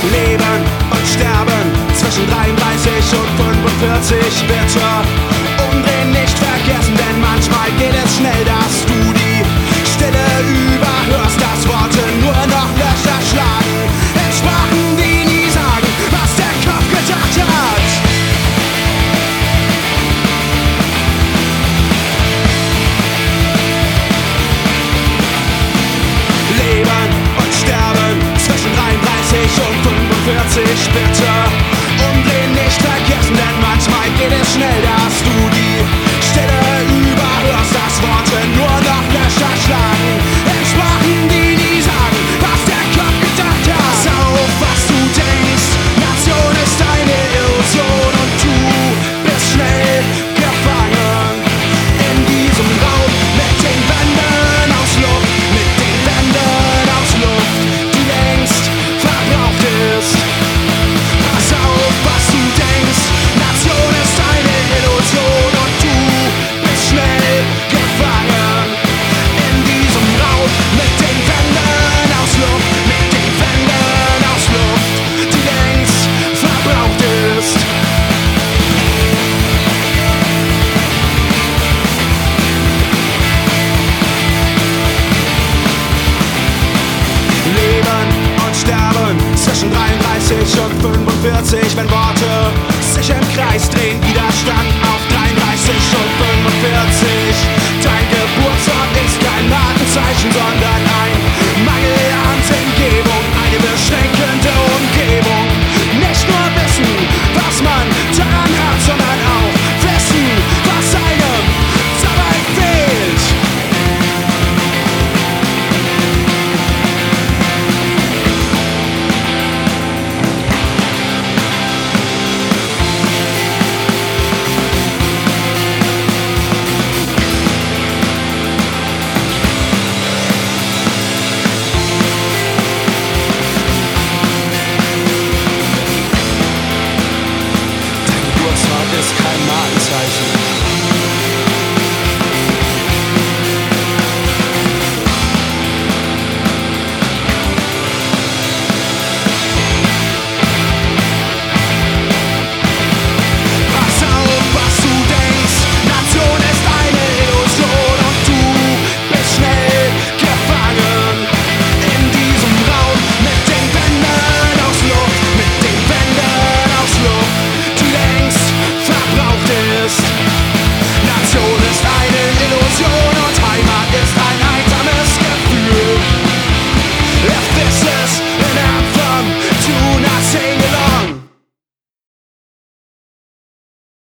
Leben und Sterben zwischen 33 und 45 bitte umdrehen, nicht vergessen, denn manchmal geht es schnell, dass du die Stille überhörst, dass Worte nur noch Löcher schlagen in Sprachen, die nie sagen, was der Kopf gedacht hat. Leben und Sterben zwischen 33 und 45 bitte umdrehen, nicht vergessen, denn manchmal geht es schnell, dass du die Stille überhörst, dass Worte nur noch Löcher schlagen in Sprachen, die nie sagen, was der Kopf gedacht hat. Pass auf, was du denkst, Nation ist eine Illusion und du bist schnell gefangen in diesem Raum mit den Wänden aus Luft, mit den Wänden aus Luft, die längst verbraucht ist. Pass auf, was du denkst, Nation ist eine Illusion und du bist schnell gefangen in diesem Raum mit den Wänden aus Luft, mit den Wänden aus Luft, die längst verbraucht ist. Leben und Sterben zwischen 33 und 45, wenn Worte sich im Kreis drehen, Widerstand auf 33 und 45.